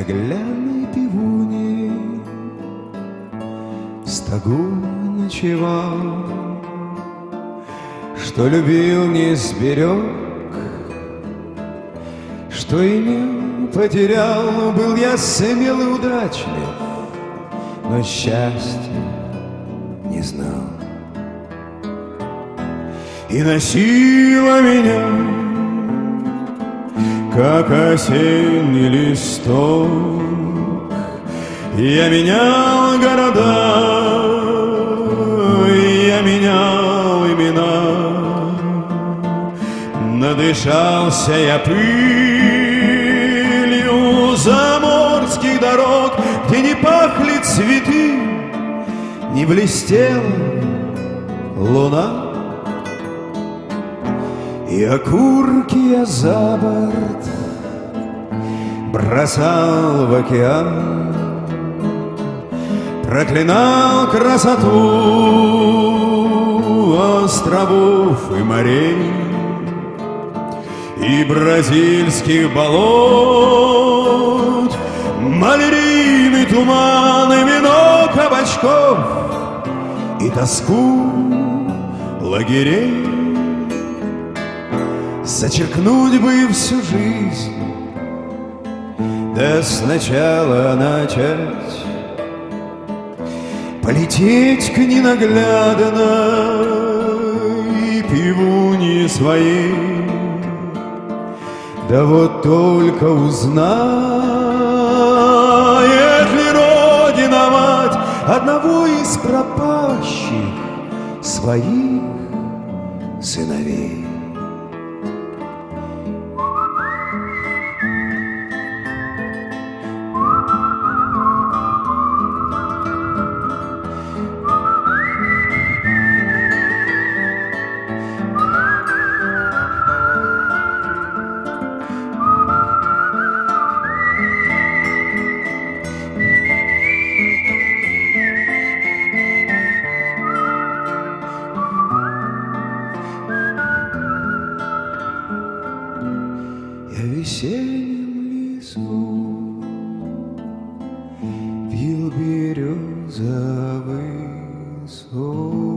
ненаглядной пивуни в стогу ночевал, что любил, не сберег, что имел, потерял. Был я смел и удачлив, но счастья не знал. И носила меня, как осенний листок. Я менял города, я менял имена. Надышался я пылью заморских дорог, где не пахли цветы, не блестела луна. И окурки я за борт бросал в океан, проклинал красоту островов и морей, и бразильских болот, малярийный туман, и вино кабачков, и тоску лагерей. Зачеркнуть бы всю жизнь, да сначала начать, полететь к ненаглядной пивуне своей. Да вот только узнает ли Родина мать одного из пропащих своих сыновей. Я в весеннем лесу пил березовый сок.